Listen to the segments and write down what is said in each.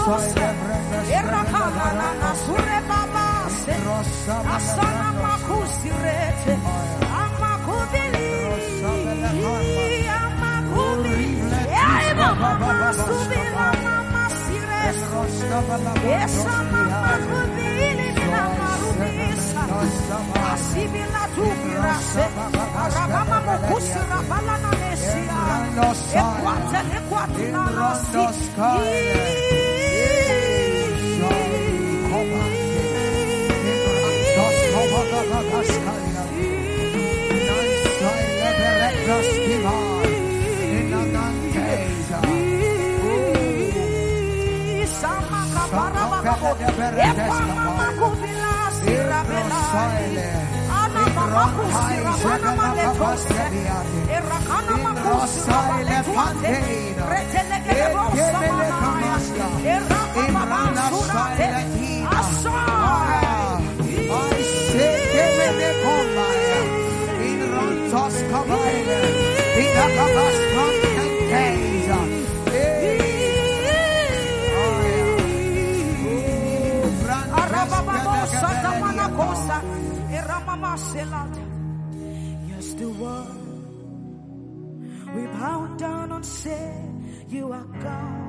Yes, the one we bow down and say you are God.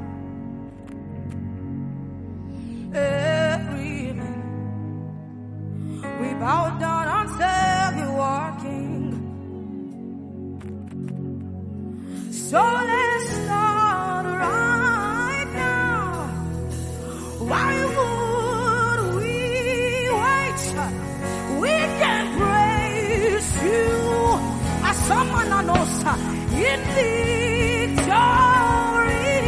Every man we bow down and say you are King. So let's start right now. Why would we wait? We can praise you as someone knows in victory.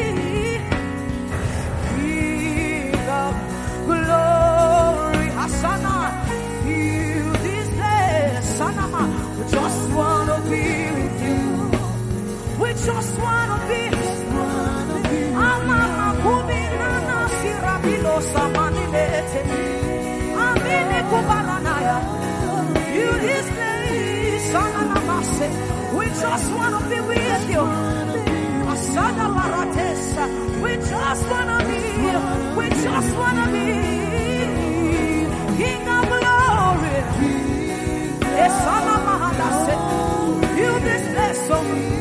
King of glory, Hasana, fill this place, Sanama. We just wanna be with you. We just wanna be. Amama kubinana sirabilo samanilete. Amine kubalanaya. You this place, Sanamase. We just wanna be with you. Asada Maratesa. We just wanna be. We just wanna be. King of glory. Esana Mahadase. You this place,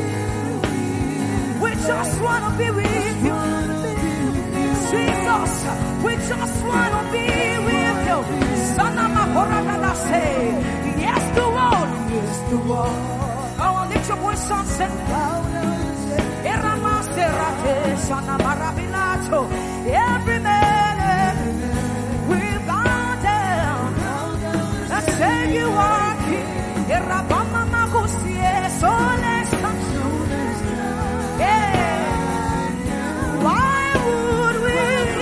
we just wanna be with you. Jesus, we just wanna be with you. Sanama Korakada say, yes to all, yes to all. Now lift your voice and say, Erama Serate, Sanama Rabilato, every man will bow down and say you are King. Erabama Magusie, so let's come. Why would we?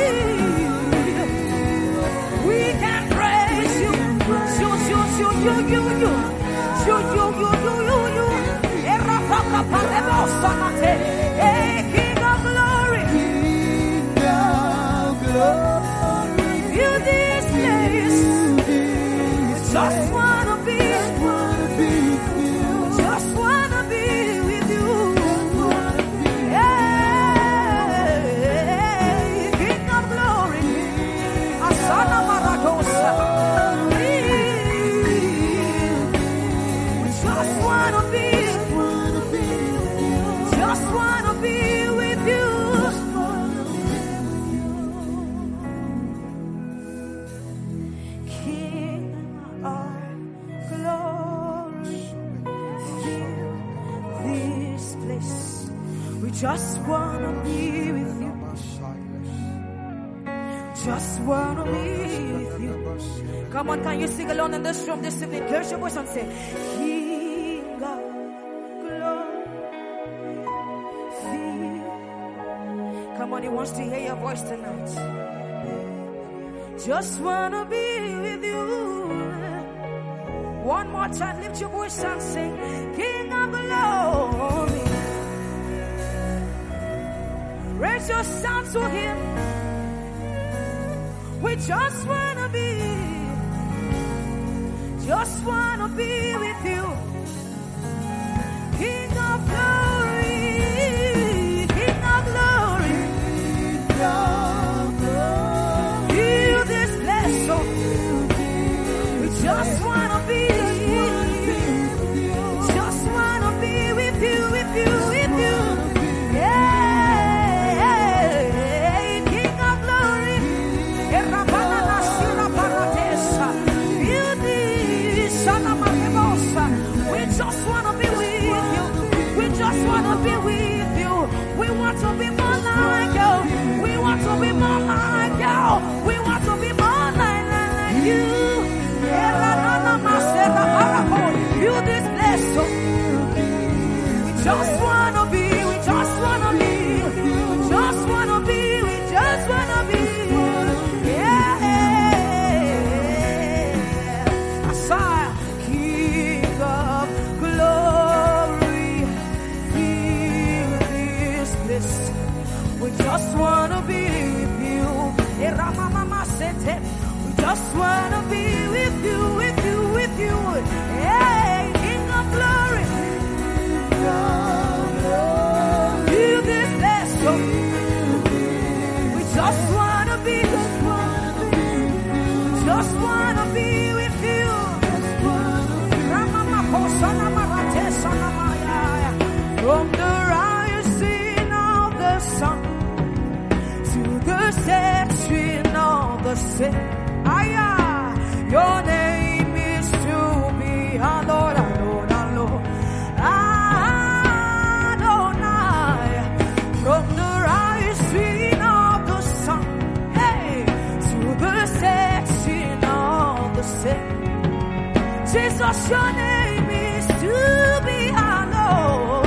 We can praise you. King of glory. You this place. Just wanna be. Just wanna be with you. King of glory. Asana Maradosa. We just wanna be. Just wanna be with you. King of glory. Fill this place. We just wanna be with you. Just wanna be with you. Come on, can you sing along in this room this evening? Here's your voice and say, King of glory. Come on, he wants to hear your voice tonight. Just wanna be with you. One more time, lift your voice and sing, King of glory. Raise your sound to him. We just wanna be with you. King of glory, King of glory. grace. We just want to be with you. We just want to be with you, with you, with you. Hey, King of glory. Feel this place. We just want to be with you. Just want to be with you. From the rising of the sun to the setting of the sun, your name is to be hallowed, hallowed, hallowed. Adonai, from the rising of the sun, hey, to the setting of the sun. Jesus, your name is to be hallowed.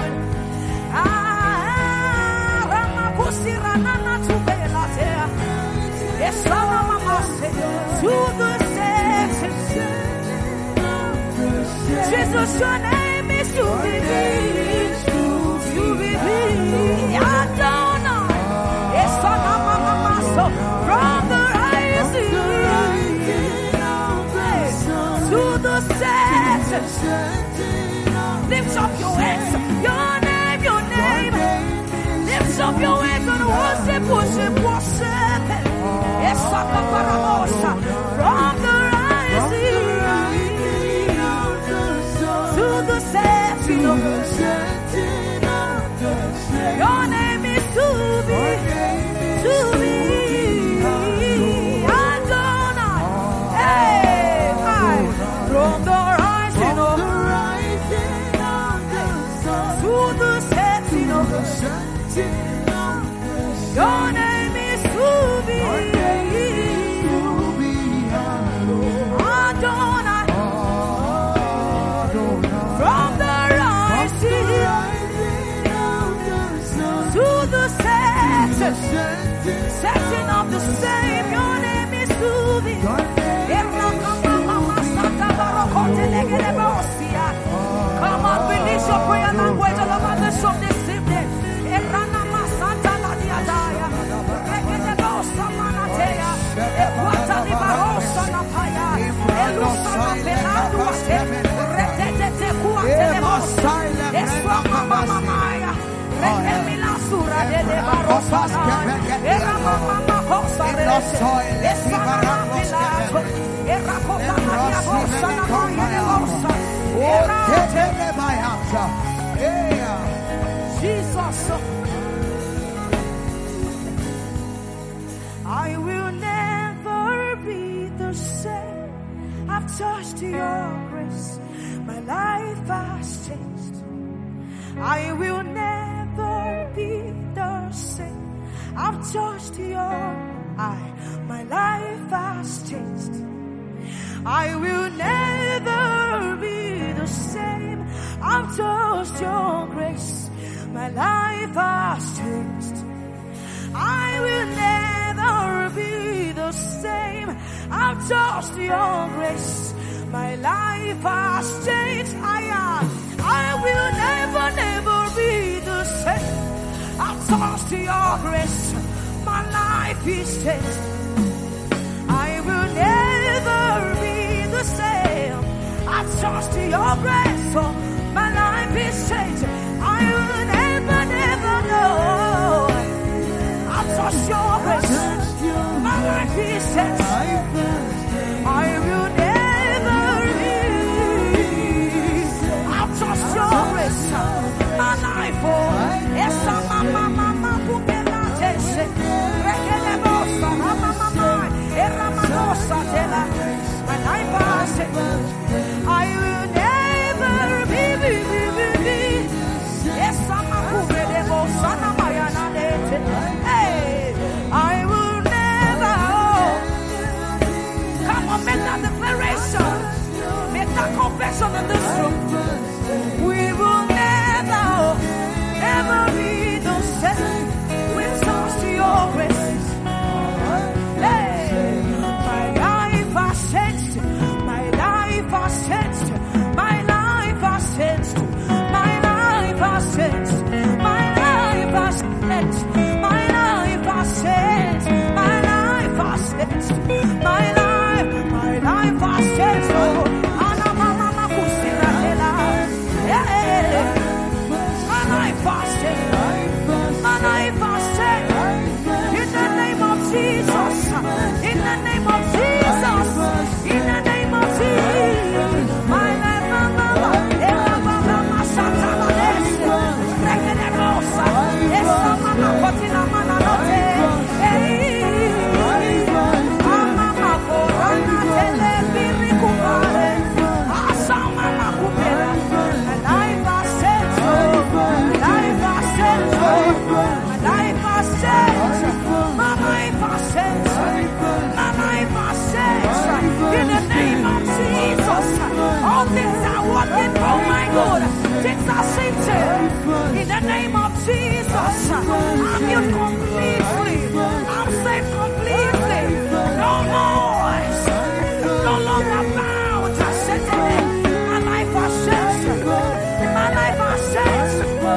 To the setting. Jesus, your name is to be Adonai. From the rising to the setting. Lift up your hands. Your name, your name. Lift up your hands and worship, worship, worship. From the rising to the setting of the sun. Your name is to be Adonai. Hey, from the rising of the sun to the setting of the sun. Your name is to be Adonai. From the rising to the setting of the same. Your name is to be. Come on, release your prayer language all over the show this evening. Jesus, I will never be the same. I've touched your grace. My life has changed. I will never be the same. I've touched your my life has changed. I will never be the same. I've touched your grace. My life has changed. I will never be the same. I've touched your grace. My life has changed. I will never, never be the same. I've touched your grace. My life is changed. I will never be the same. I've touched your grace. So my life is changed. I will never, never know. I've touched your grace. My life is changed. I will never be. I've touched your grace. My life, oh, yes, mama, my life has changed. I will never be. Yes, hey, I will never. Come on, make that declaration. Make that confession in this room. We will never, ever be the same. We trust your grace. Hey, my life has changed. My life has changed. My life has changed. My life has changed. My life has changed. I'm healed completely. I'm saved completely. No noise. No longer bound. I said to me, my life has changed. My life has changed.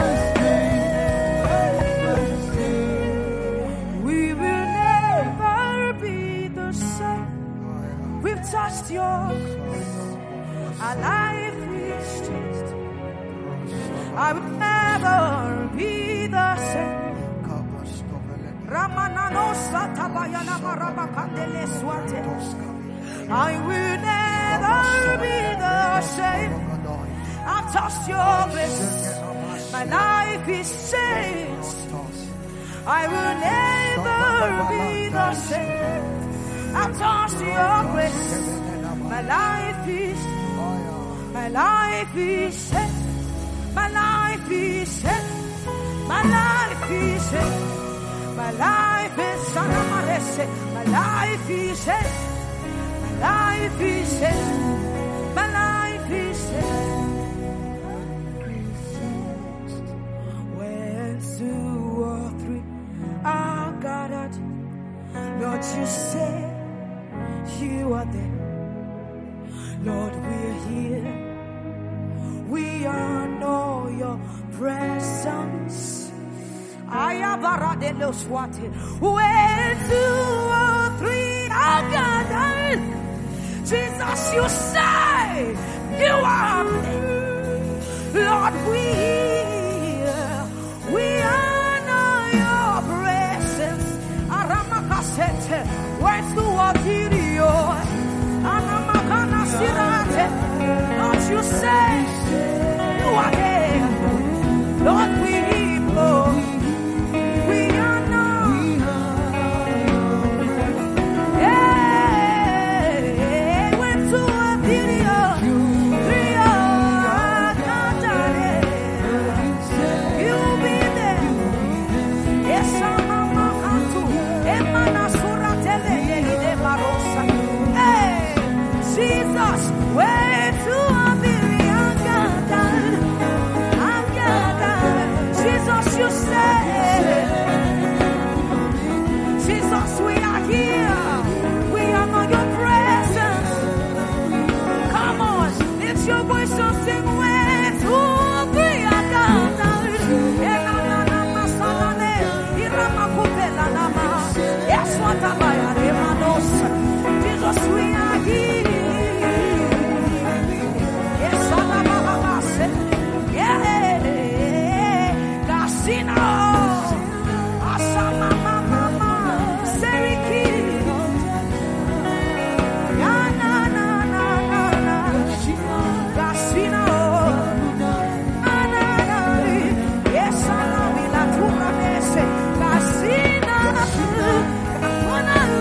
We will never be the same. We've touched your grace. Our life is changed. I will never be the same. I will never be the same. I've touched your grace. My life is changed. I will never be the same. I've touched your grace. My life is changed. My life is set. My life is set. My life is set. My life is set. My life is set. My life is set. When 2 or 3 are gathered, Lord, you say you are there. Lord, we're here. We honor your presence. When 2 or 3 are gathered, Jesus, you say you are there. Lord, we honor your presence. When 2 or 3 Lord, you say you are there. Lord, we honor. Yeah, when 2 or 3 are gathered, you'll be there. Yes, Jesus, when 2 or 3 are gathered, Jesus, you say, Jesus, we are here. We honor your presence. Come on, lift your voice and sing when 2 or 3 are gathered. Yes, what am I? Jesus, we are here. Yes,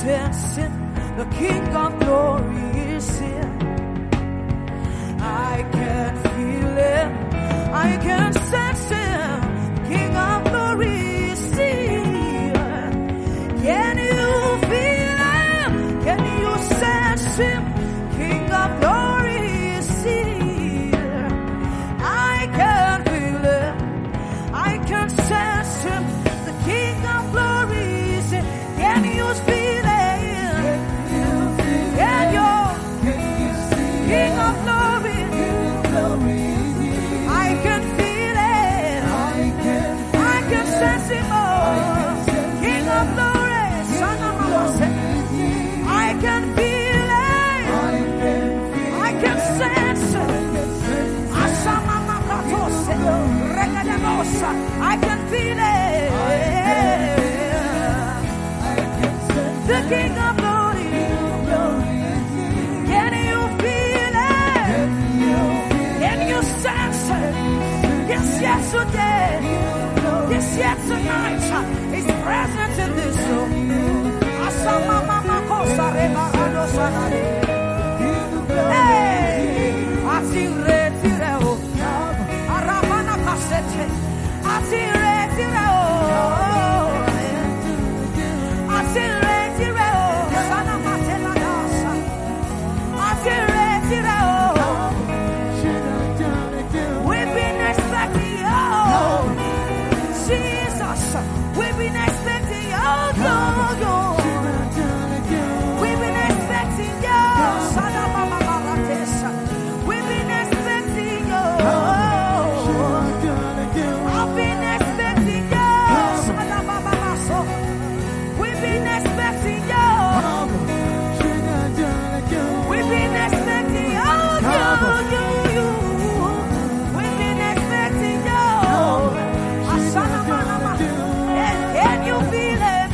sense him. The King of glory is here. I can feel him. I can sense him. King of glory is here. Can you feel him? Can you sense him? King of glory is here. I can feel him. I can sense him. The King of glory is here. Can you feel him? Can you? King of glory. I can feel it. I can sense him. King of glory. Son of Mama. I can feel it. I can sense it. Asama Makatose. Regademosa. I can feel it. The King of glory. Can you feel it? Can you sense it? Yes, yes, today. Yes, yes, tonight. His presence in this room. Asama Mama Kosa Rebarado Sanade. Hey, Atire Tireo. Arabana Cassette. Atire Tireo. Atire Tireo. Sana Matela Dasa. Atire Tireo. We've been expecting you, Jesus. We've been expecting you, we've been expecting you, we've been expecting you. I've been expecting you, we've been expecting you. We've been expecting you. We've been expecting you. Asana Manama. Can you feel it?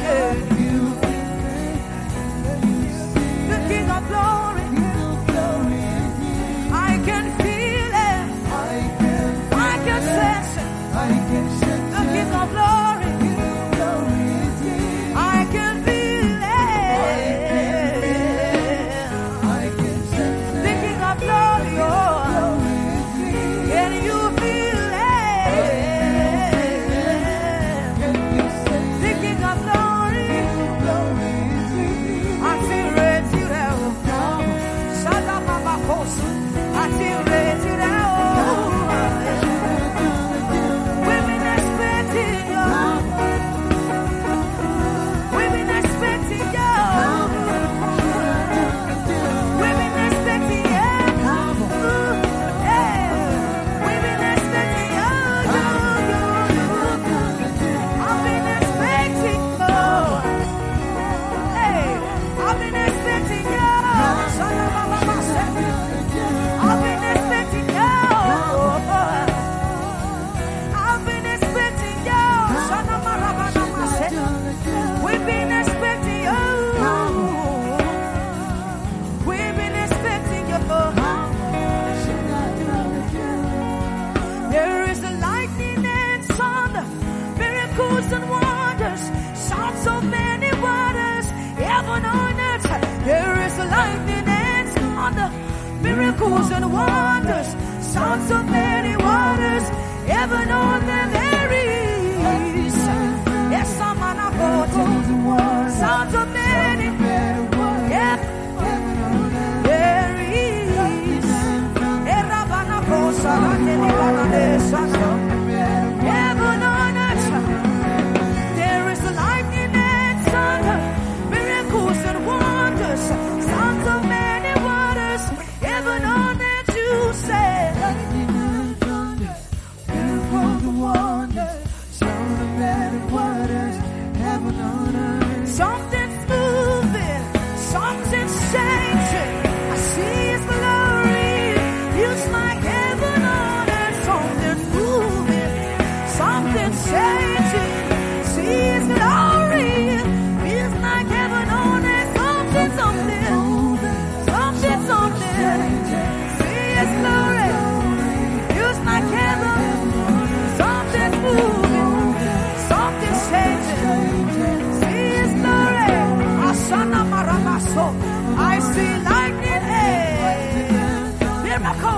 The King of glory. I can feel it. I can sense it. The King of glory. I can feel it. The King of glory. Oh. Can you feel it? The King of glory. I feel it. Sadamama Kosa. I feel it. We've been expecting you. We've been expecting you. We've been expecting you. Hey, we've been expecting you. I've been expecting you. Hey, I've been expecting you. Son of a mama said, I've been expecting you. I've been expecting you. Son of a mama said, we've been expecting you. We've been expecting you. There is a lightning and thunder, miracles and wonders, sounds of many waters, heaven on earth. There is a lightning and thunder, miracles and wonders, sounds of many waters, heaven on earth. There is, yes, I'm on a boat, sounds of many, yeah, there is, Erabana Kosa, heaven on earth. There is a lightning and thunder, miracles and wonders, sounds of many waters, heaven on earth. You say, lightning and thunder, miracles and wonders.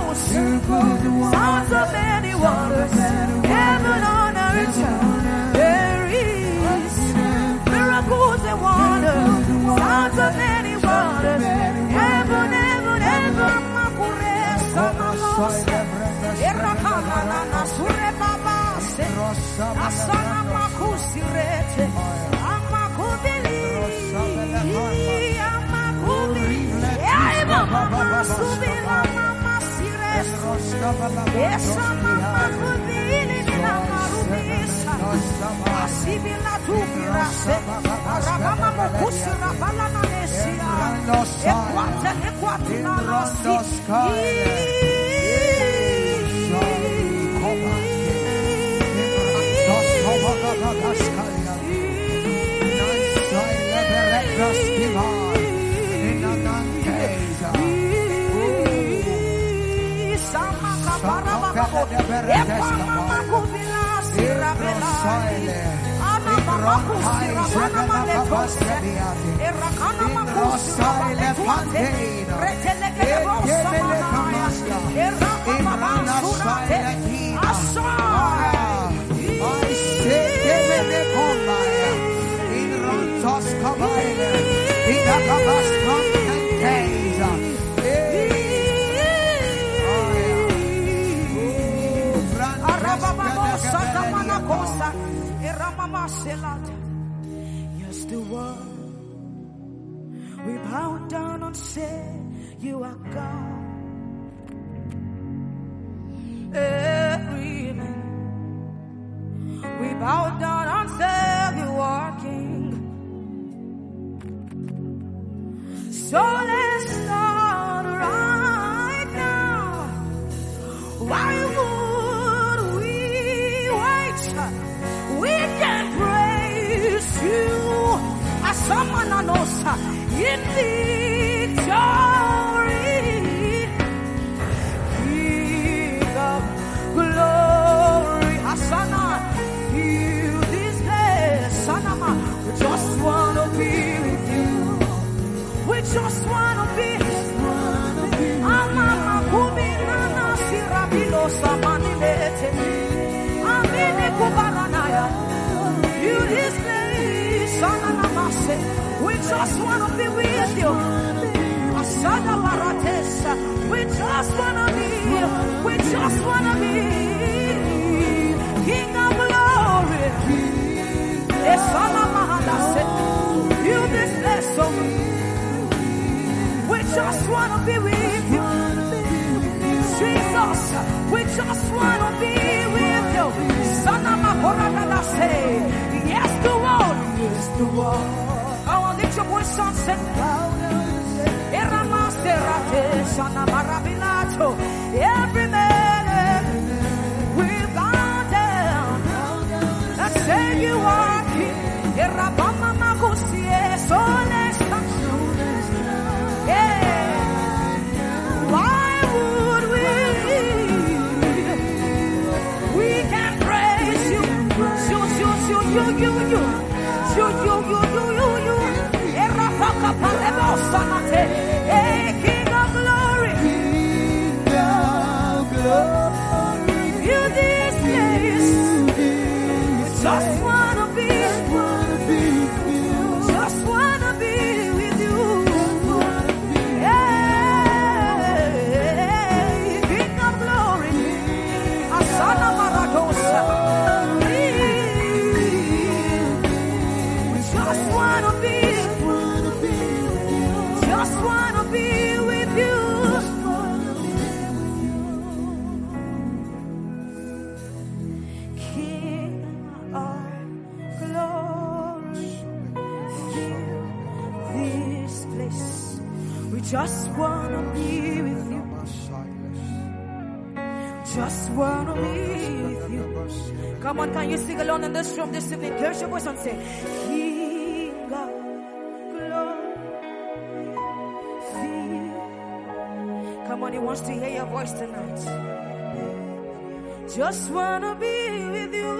Sounds of many waters, heaven on earth, there is miracles and wonders. Sounds of many waters, heaven, heaven, heaven, Makuresa, Malosa, Erakanana, Surebabase, Asana Makusirete, Amakubili, Amakubili, Mama Subila, Mama Sires, Esa Mama Kubili, Marubisa, Asibila Tubirase, Arabama Mokusira, Balana Nesia, Equatina Rossi. Yes, the one we bow down and say you are God. Every man we bow down and say you are King. So let's start right now. Why would we wait? We can praise you as someone knows in victory. King of glory, Hasana, you this place, Sanama. We just wanna be with you. We just wanna be. Amama kubinana sirabilo samanilete. Amene kubaranaya. You this place, Sanamase. We just wanna be with you. Asada baratesa. We just wanna be. We just wanna be. King of glory. Esana mahalase. You this place, oh. We just wanna be with you. Jesus, we just wanna be with you. Sanama Koradala say, yes to all, yes to all. I want to lift your voice and say, Eramasterate, Sanamarabilato, every man will bow down and say you are King. Erabama Magusie, so let's come. Why would we? We can praise you. King of glory. You this place. Just wanna be. Just wanna be with you. King of glory. Asana Maradosa. Just wanna be. Just wanna be with you. King of glory, fill this place. We just wanna be with you. Just wanna be with you. Come on, can you sing along in this room this evening? Here's your voice and say, King of glory. Come on, he wants to hear your voice tonight. Just wanna be with you.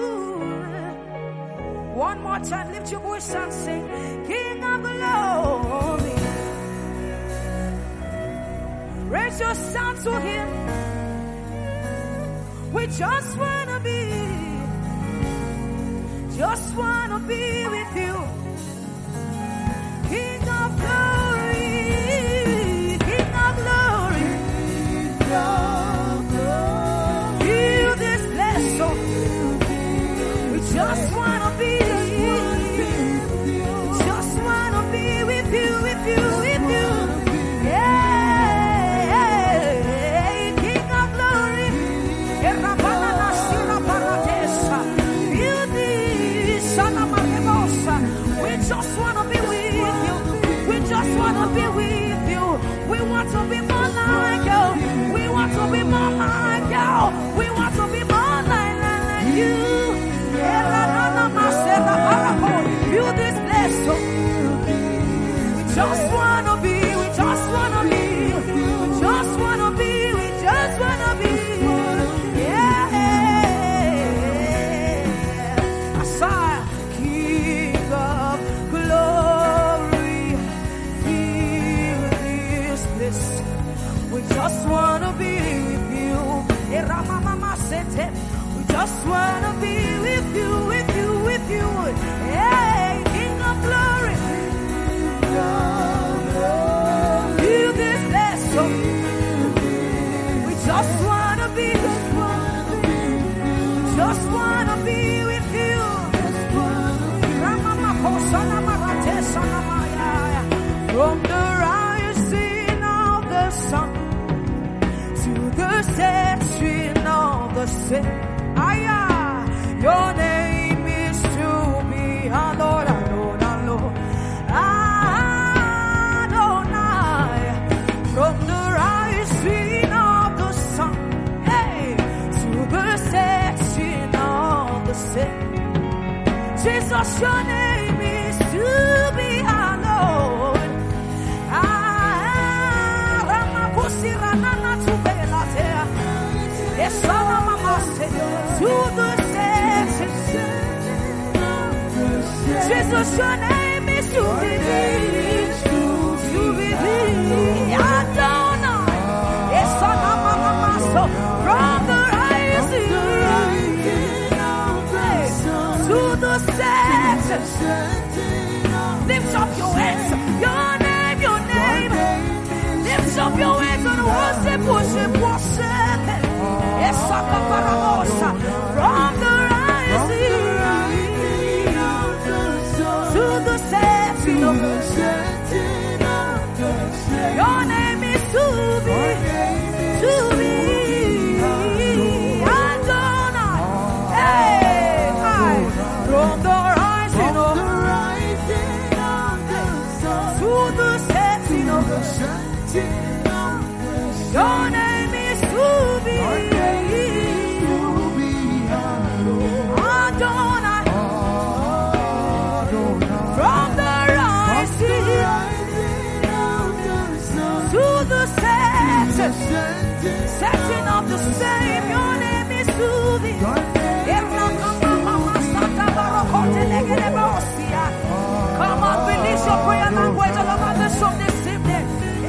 One more time, lift your voice and sing, King of glory. Raise your sound to him. We just wanna be with you. King of glory, King of glory. Heal this place, oh. We just wanna be with you. Just wanna be with you, with you, with you. Yeah, King of glory. We just wanna be with you. We just wanna be with you. We want to be more like you. We want to be more like you. We want to be more like you. You this place. We just wanna be. We just wanna be. We just wanna be. We just wanna be. Yeah. Aside, King of glory, fill this place. We just wanna be with you. We just wanna be with you, with you, with you. Hey, King of glory, fill this place. We just wanna be, just wanna be with you. From the rising of the sun to the setting of the sun, your name is to be adored, adored, adored, Adonai. From the rising of the sun, hey, to the setting of the sun, Jesus, your name is to be adored. To the Jesus, your name is to be Adonai. From the rising to the setting, lift up your hands. Your name, your name. Lift up your hands and worship, worship, worship. From the rising to the setting of the sun, your name is to be Adonai. Hey, from the rising of to the setting of the sun, your name is to be Adonai. From the rising to the setting of the same, your name is to be. Come on, release your prayer language all over the show this evening.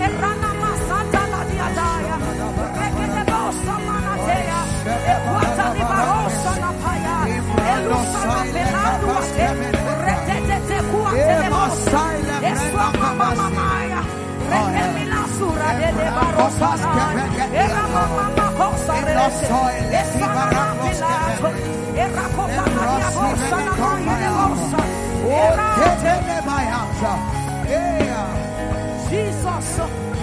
Jesus,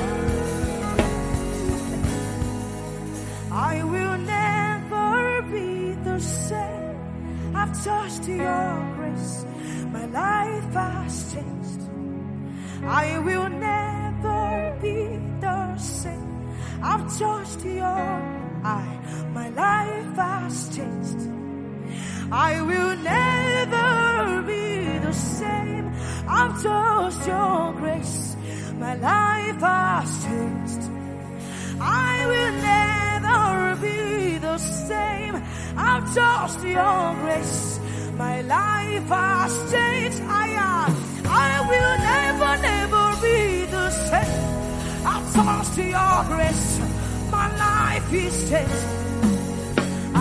I will never be the same. I've touched your grace. My life has changed. I will never be the same. I've touched your eye. My life has changed. I will never be the same. I've touched your grace. My life has changed. I will never be the same. I've touched your grace. My life has changed. I will never be the same. I've touched your grace. My life is changed.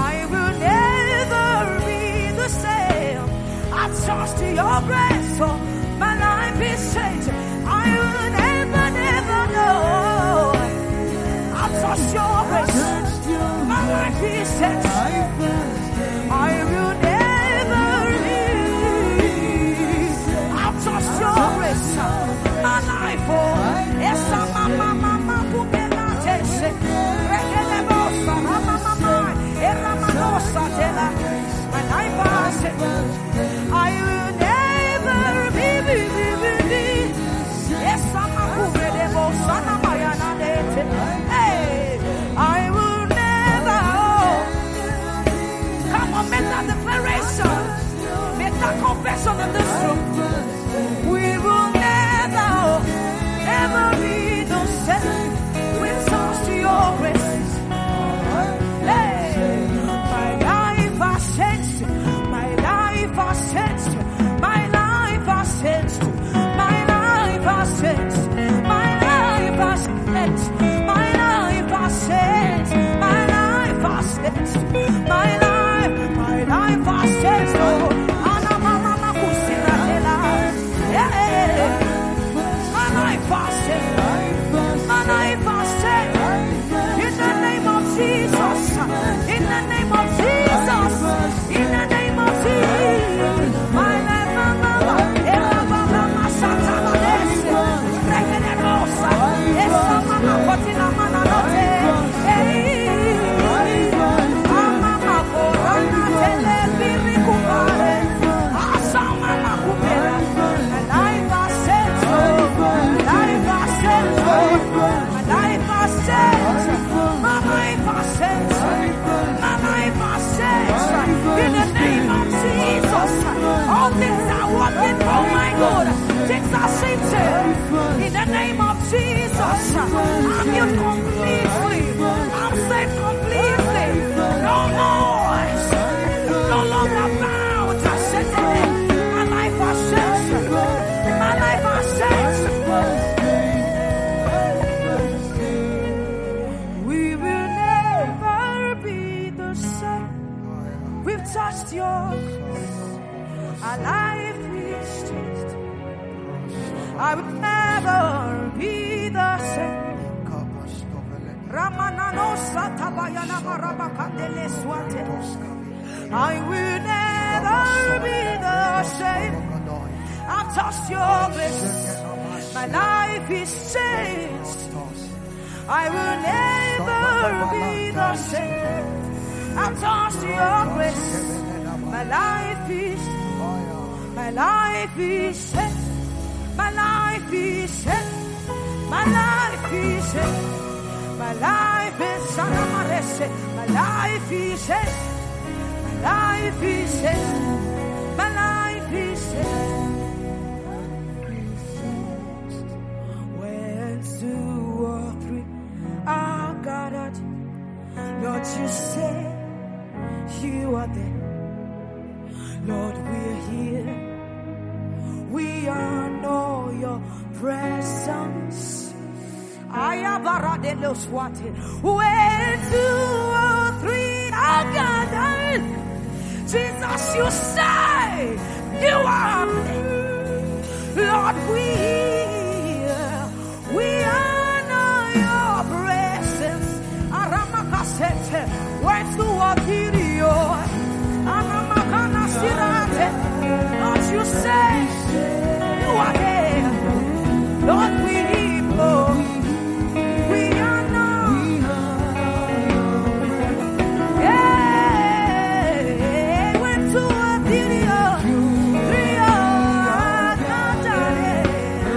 trust your grace. Oh, my life is changed. I will never, never know. I'll trust your grace. My life is changed. I will never leave. I'll trust your grace. My life, oh, yes, mama, mama, pupela, tese, regele bosa, mama, mama, era manosa, tela, my life, I will never be. Yes, mama, pupele bosa, mama, yana, tete, hey, I will never, come on, make that declaration, make that confession in this room. We will never, ever be the same. We trust your grace. Hey, my life has changed. My life has changed. My life has changed. My life has changed. My life has changed. My life has changed. My life has changed. My life has changed. Oh, Anna mama kusina tela. Yeah. My life has changed. My life has changed. In the name of Jesus. In the name of Jesus. In the name of Jesus. My life, mama, ela mama satana desi. Regele rosa. Esa mama kotina mana note. Hey, mama korana tele biri kupare. Asa mama kupera. My life has changed. My life has changed. My life has changed. My life has changed. My life has changed. In the name of Jesus. All things are working for my good. Things are changing. In the name of Jesus. I'm healed completely. I'm saved completely. No noise. No longer bound. My life has changed. My life has changed. We will never be the same. We've touched your grace. Our life is changed. I will never be the same. Ramanano Satabayana Marabakandele Swate. I will never be the same. I've touched your grace. My life is changed. I will never be the same. I've touched your grace. My life is changed. My life is changed. My life is changed. My life is changed. My life is changed. My life is changed. My life is changed. My life is changed. When two or three are gathered, Lord, you say you are there. Lord, we're here. We honor your presence. When two or three are gathered, Jesus, you say you are there. Lord, we honor your presence. When two or three Lord, you say you are there. Lord, we honor. Yeah, when two or three are gathered,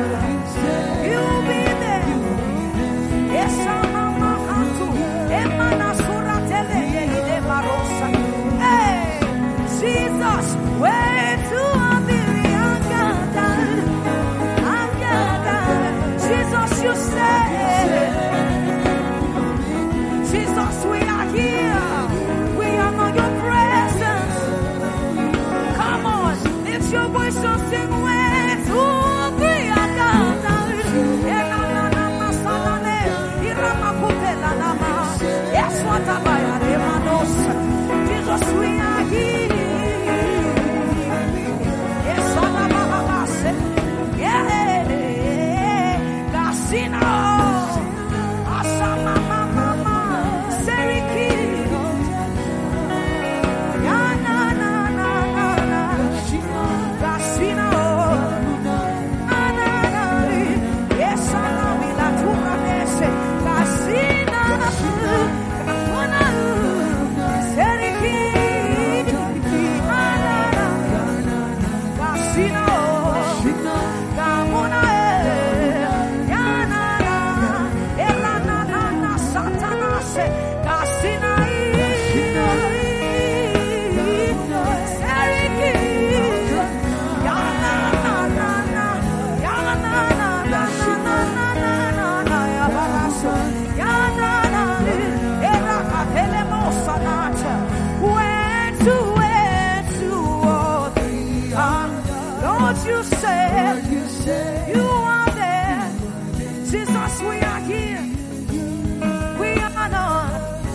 say you are there. Jesus, we are here. We are not.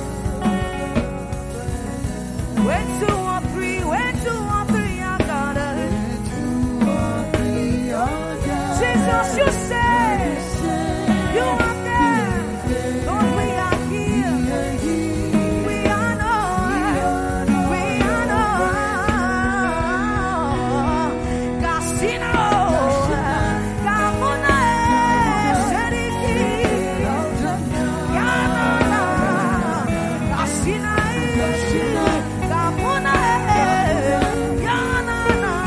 When two or three, are gathered. Jesus, you say you are there. Lord, we are here. We are not. We are not. Casino. Gamuna Seriki. Yana. Casina. Gamuna. Yana.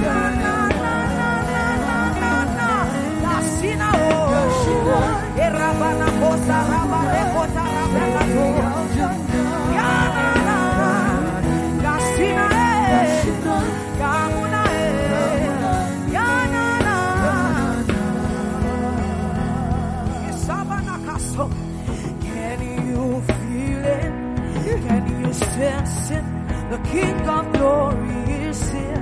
Casina. Erabana Bosa Rabare Kota Rabakato. Yana. Casina. Gamuna. Yana. Can you feel it? Can you sense it? The King of Glory is here.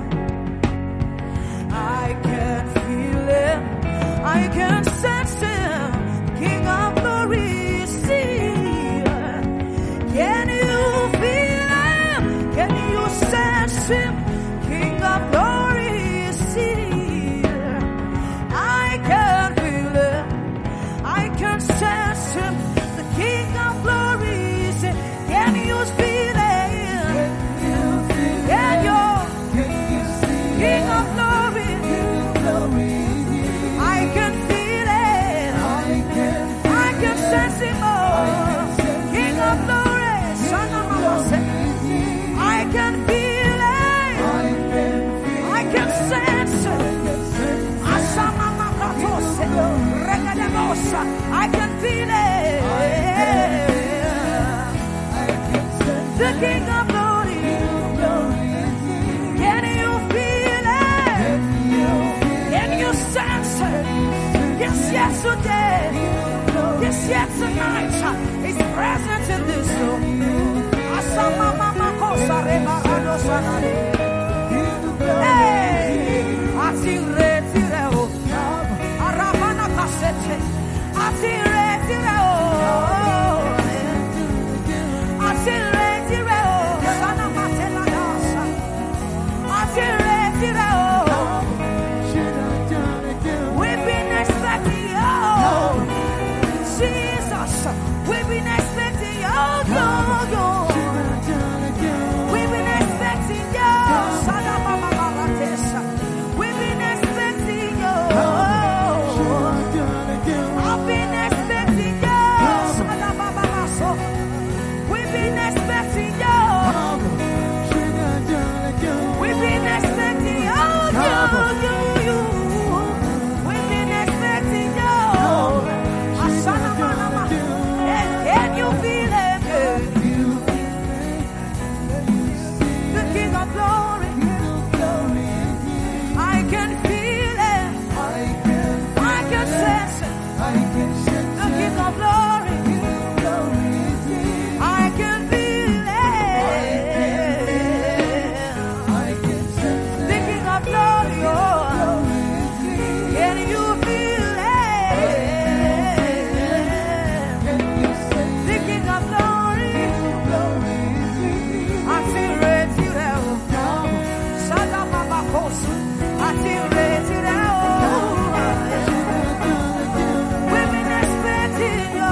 I can feel it. I can sense him. King of Glory is here. Can you feel him? Can you sense him? King of Glory is here. I can feel it. I can sense him. The King of Glory is here. Can you feel it? Can you? King of Glory. I can feel it. I can sense him. Oh, King of Glory. Son of Moses. I can feel it. I can sense it. Asama Makatose. Regademosa. I can feel it. The King of Glory. Can you feel it? Can you sense it? Yes, today. Yes, tonight. He's present in this room. Asama Mama Kosa Rebarado Sanare. Hey, Atire Tireo. Arabana Cassette. Atire Tireo. Atire Tireo. Sana Matela Dasa. Atire Tireo. We've been expecting you. Jesus, we've been expecting you. We've been expecting you. Sada Baba Baratesa. We've been expecting you. I've been expecting you. Sada Baba Baso. We've been expecting you. We've been expecting you. We've been expecting you. Asana Manama. Can you feel it? The King of Glory. I can feel it. I can sense it. The King of Glory. I can feel it. The King of Glory. Oh. Can you feel it? The King of Glory. I feel it. Sada Baba Kosa. I feel it. We've been expecting you.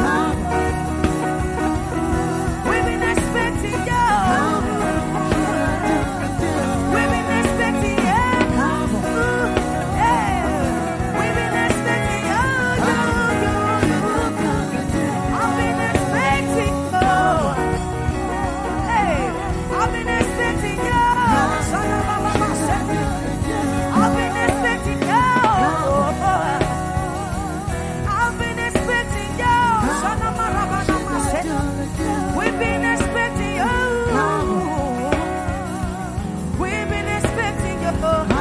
We've been expecting you. We've been expecting you. Yeah. We've been expecting you. I've been expecting you. Hey, I've been expecting you. Sana Baba Masa. I've been expecting you. I've been expecting you. Sana Marabana Masa. We've been expecting you. We've been expecting you.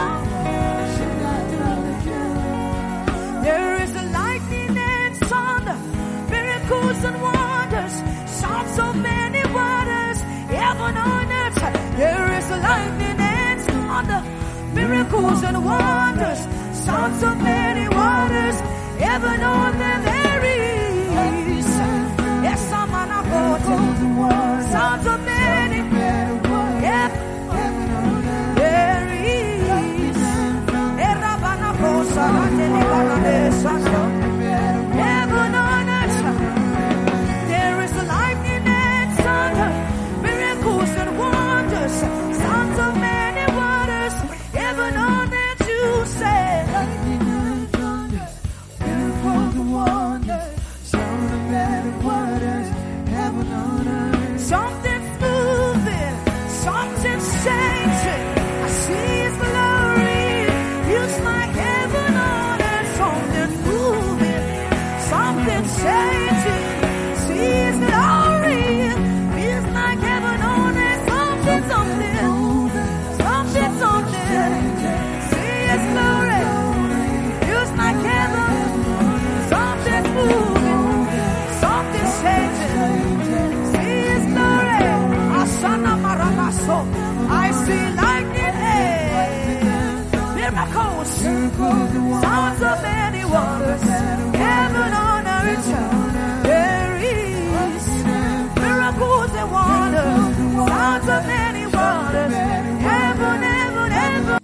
There is a lightning and thunder, miracles and wonders, sounds of many waters, heaven on earth. There is a lightning and thunder, miracles and wonders, sounds of many waters, heaven on them there is. Yes, I'm on a boat. Sounds of many waters, heaven on them there is. Erabana kosa ratele baradesa. Heaven on earth, there is lightning and thunder, miracles and wonders, sounds of many waters, heaven on earth you say. Lightning and thunder, miracles and wonders, sounds of many waters, heaven on earth. Something's moving, something's changing. I see His glory, feels like heaven on earth. Something's moving, something's changing. See His glory, feels like heaven on earth. Something, something, something, something. See His glory, feels like heaven. Something's moving, something's changing. See His glory. Asana maramaso. I see lightning, miracles, sounds of many waters, heaven on earth. There is miracles and wonders, sounds of many waters, heaven, heaven, heaven.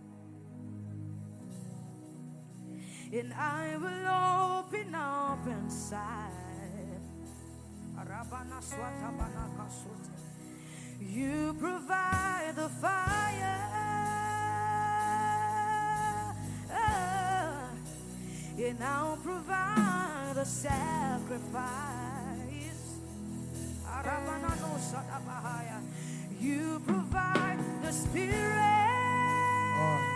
And I will open up inside. Arabana swata banaka sote. You provide the fire, and I'll provide the sacrifice. Arabana no sadabahaya. You provide the Spirit,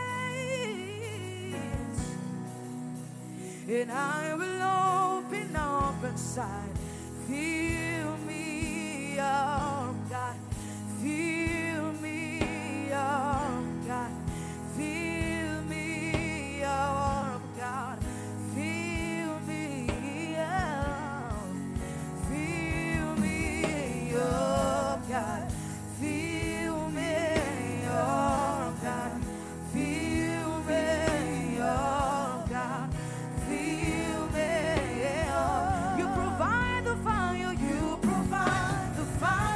and I will open up inside. Fill me up, God. Fill me up, God. Fill me up, God. Fill me up. Fill me up, God. Fill me up, God. Fill me up, God. Fill me up. You provide the fire. You provide the fire.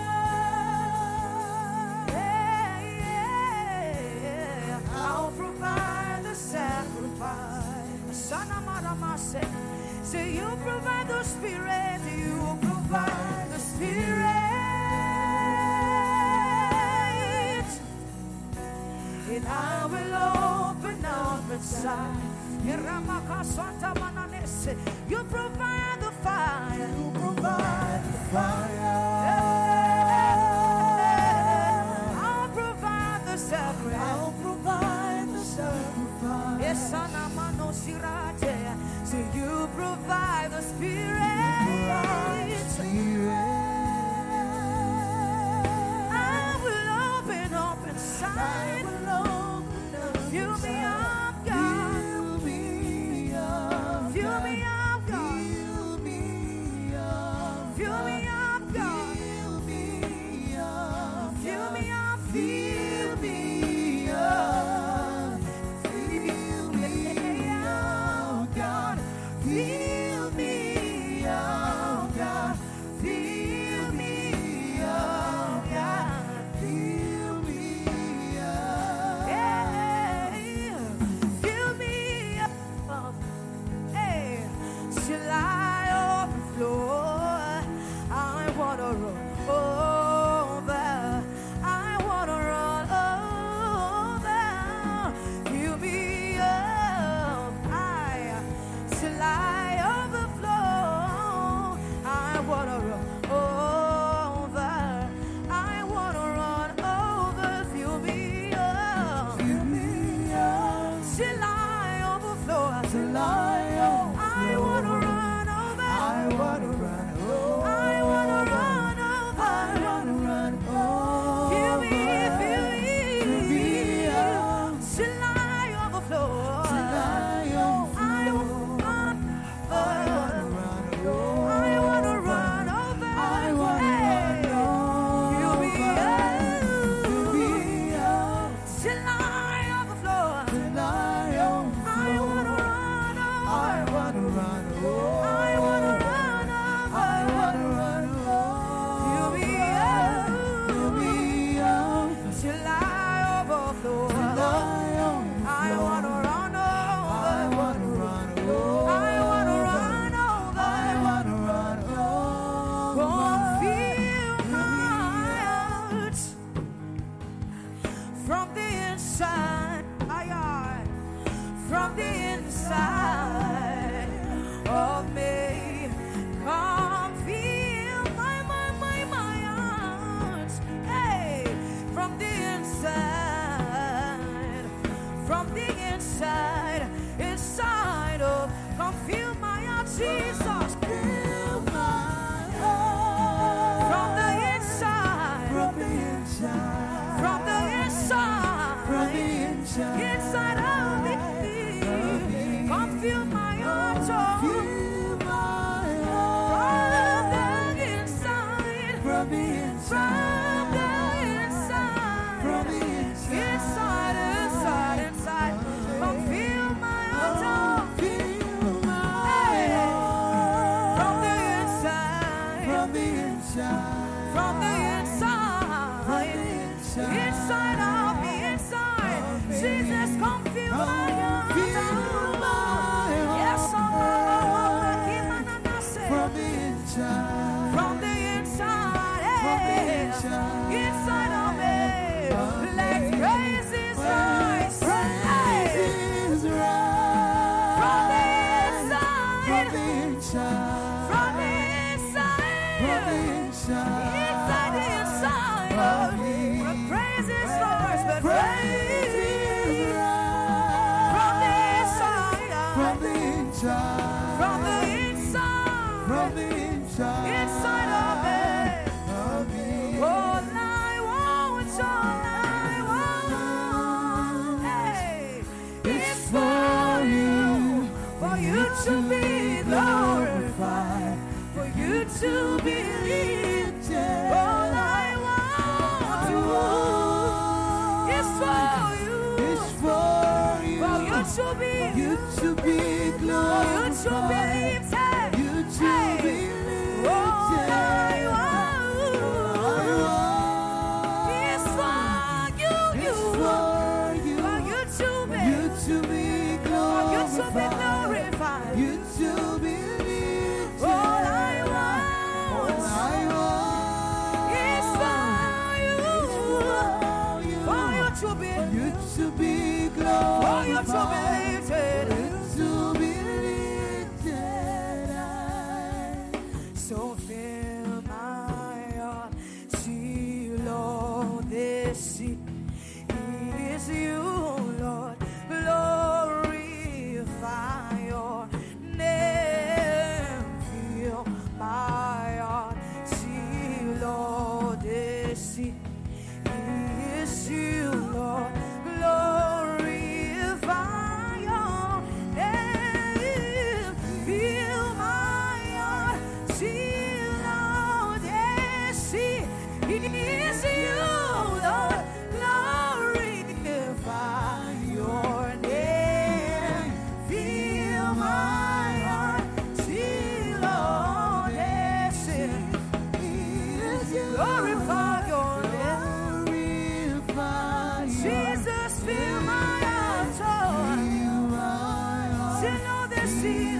I'll provide the sacrifice. Say you provide the Spirit. You provide the Spirit, and I will open up inside. You provide the fire. You provide the fire. I'll provide the sacrifice. I'll provide the sacrifice. Yes, Anamano Sirate. So you provide the Spirit. I will open up inside. Fill me up, God. Fill me up, God. Fill me up, God. Fill me up. Fill me up. Fill me up. Fill me up, God. Fill me up, God. Fill me up, God. Fill me up. Yeah. Fill me up. Hey. Till I overflow. I wanna run over. I wanna run over. Fill me up. Till I overflow. I wanna run over. I wanna run over. Fill me up. Fill me up. Till I overflow. Till I wanna run over. I wanna run over. I wanna run over. I wanna run over. Fill me up. Till I overflow. Till I overflow. I wanna run over. I wanna run over. Fill me up. Till I overflow. Till I overflow. fill my heart, oh. Fill my heart. From the inside. From the inside. From the inside. From the inside. Inside, inside, inside. Come fill my heart, oh. Fill my Hey. heart. From the inside. From the inside. From the inside. From the inside. Inside of me, inside. Jesus, come fill my heart. Fill my Yes, heart. From the inside. From the inside. From the Hey. inside. Inside of me. Let praises rise. Hey. Praises rise. From the inside. From the inside. From the inside. From the inside. Inside the inside. From the But praises rise. But Praises praises rise. from the inside. From the inside. From the inside. From the inside. Inside of me. Of me. All I want, hey, is for you to be glorified, for you to be lifted. All I want is for you to be, You to be for you glorified. to be lifted. You to Hey. be All I lifted. want is for you, For you. for you to be, You to be for you to be glorified. glorified. You to be lifted. All I All want I want is for you, for you to be, you to be for you to be glorified. lifted. To be lifted. So fill my heart, till all this is you, Lord. Glorify your name. Fill my heart, till all this is you, Lord. Glorify your name. Fill my heart, till all this is you, Lord. Glorify your name. Fill my heart, till all this is you. Glorify your name. Glorify your Jesus, fill my heart, oh, till all this is.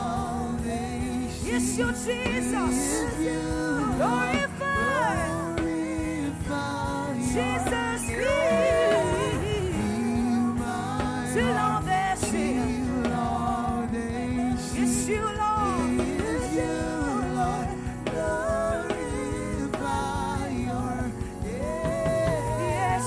Yes, you, Jesus. Glorify. Jesus, till all this is. Yes, you, Lord. Yes,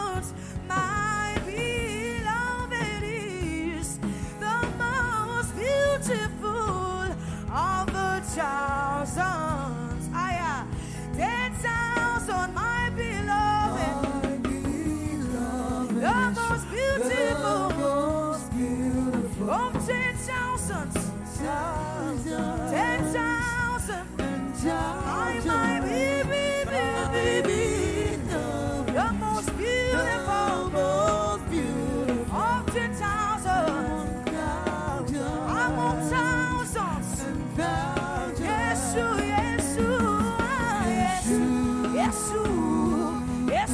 thousands, my beloved is the most beautiful. thousands, 10,000, I might be the most beautiful of 10,000. I'm on thousands. Yes, yes, yes, yes, yes,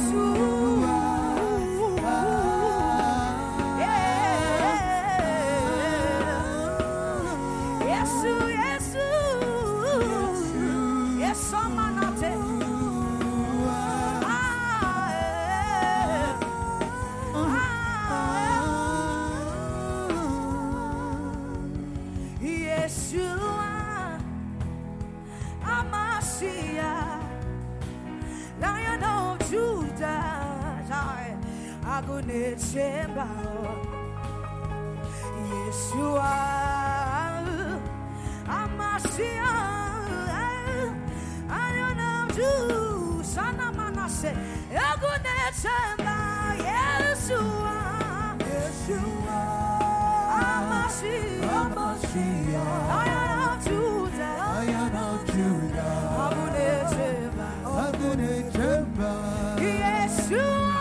Lion of Judah, Agunechemba, Yeshua, Amashia, Lion of Judah, Sana Manasse, Agunechemba, Yeshua, Yeshua, Amashia, Lion of Judah, Agunechemba, Yeshua.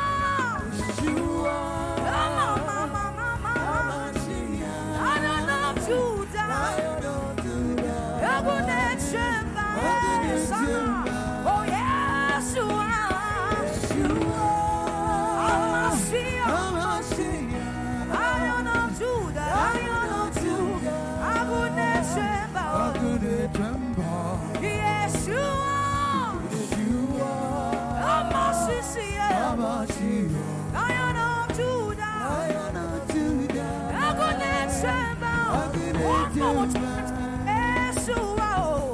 Lion of Judah, one more time. Yeshua,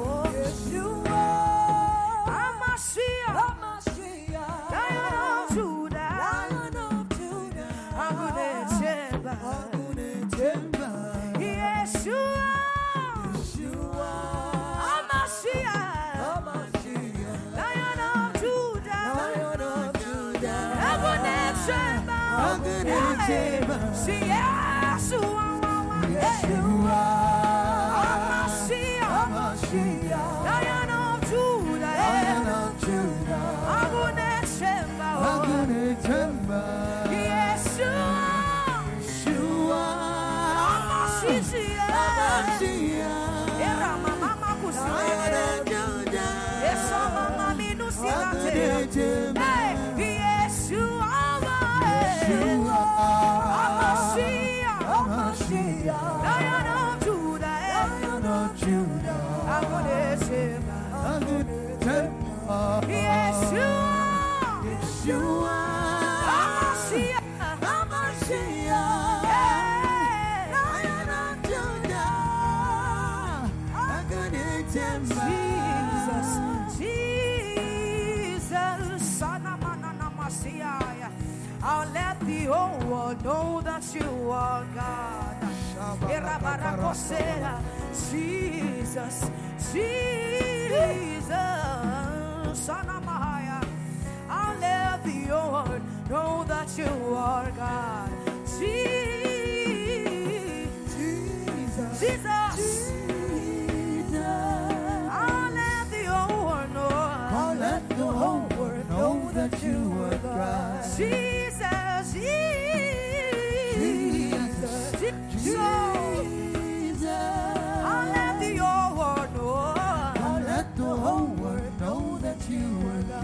Amashia, Lion of Judah, Agunechemba, Yeshua, Amashia, Lion of Judah, Agunechemba, Yeshua, Lion of Judah, Agunechemba, Yeshua, Amashia, Erama Mama Kusile, Esama Maminu Silate, Yeshua, Amashia, Lion of Judah, Agunechemba, Yeshua, Amashia, Lion of Judah, Jesus, Sanamanana Messiah. I'll let the whole world know that you are God. Jesus, Sanamaya. I'll let the world know that you are God. Jesus. I'll let the whole world know. I'll let the whole world know that you are God. Jesus. I'll let the whole world know. I'll let the whole world know that you are God.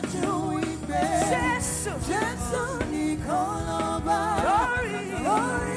Glory.